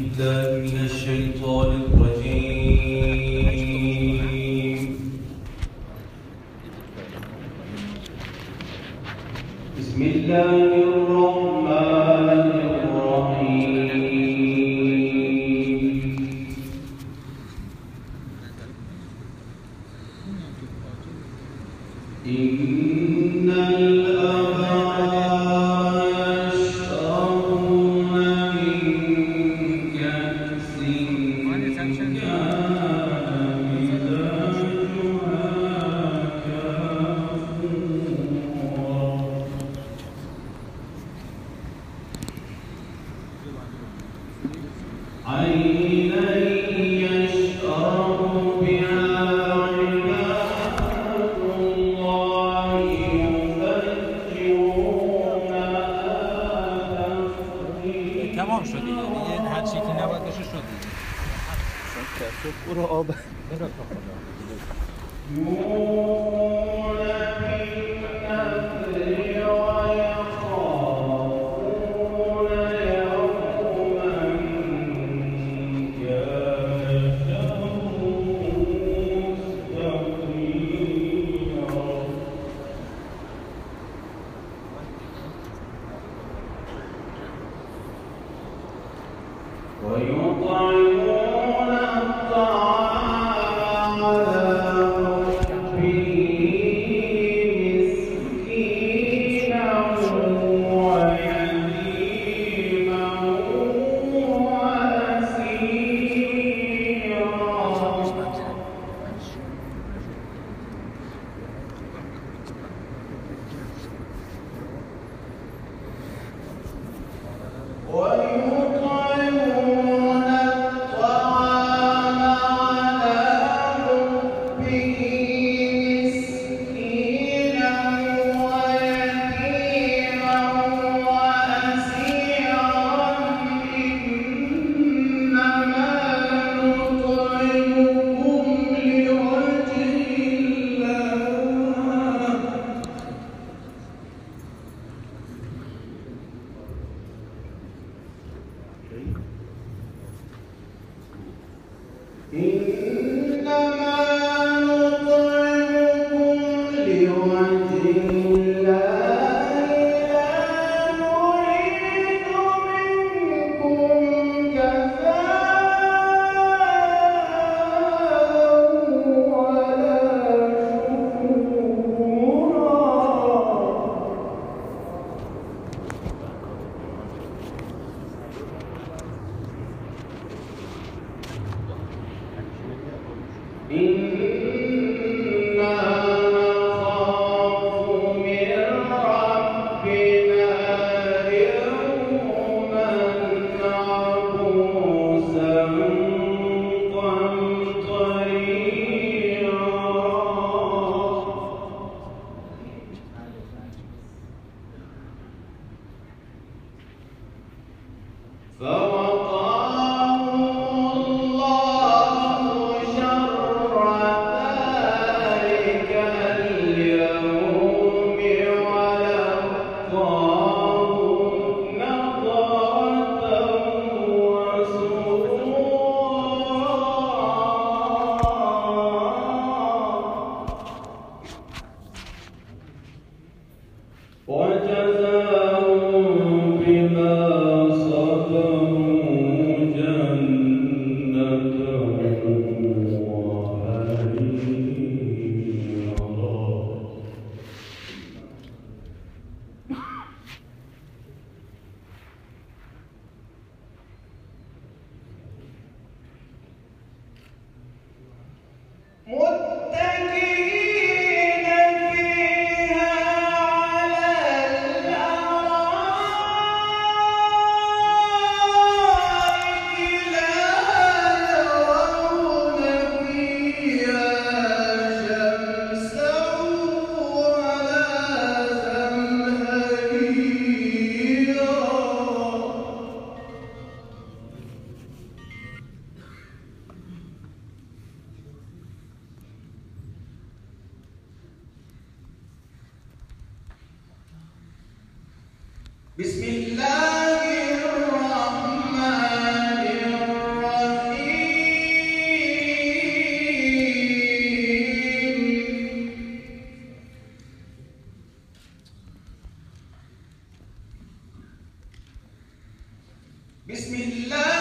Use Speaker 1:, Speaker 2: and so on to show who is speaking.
Speaker 1: بالله من الشيطان الرجيم. بسم الله الرحمن الرحيم. إن الأبرار يشربون من كأس كان مزاجها كافورا عينا يشرب بها عباد الله يفجرونها تفجيرا.
Speaker 2: تمام شدی، یعنی هر چی که نباید بشه شدی. برو آب.
Speaker 1: ويطعمون الطعام على حبه مسكينا ويتيما وأسيرا. إنما نطعمكم لوجه الله لا نريد منكم جزاء ولا شكورا. إنا نخاف من ربنا يوما عبوسا قمطريرا. فوقاهم الله شر ذلك اليوم ولقاهم نضرة وسرورا وجزاهم بما صبروا جنة متكئين فيها على الأرائك لا يرون فيها شمسا ولا زمهريرا. بسم الله الرحمن الرحيم. بسم الله